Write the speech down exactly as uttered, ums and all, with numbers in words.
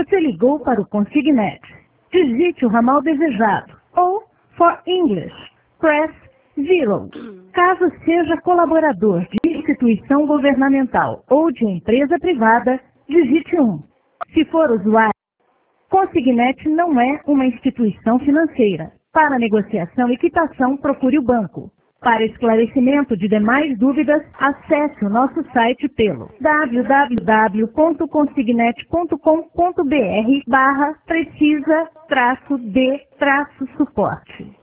Você ligou para o Consignet. Digite o ramal desejado. Ou, for English, press zero. Caso seja colaborador de instituição governamental ou de empresa privada, digite um. Se for usuário, Consignet não é uma instituição financeira. Para negociação e quitação, procure o banco. Para esclarecimento de demais dúvidas, acesse o nosso site pelo w w w ponto consignet ponto com ponto b r barra precisa traço de traço suporte.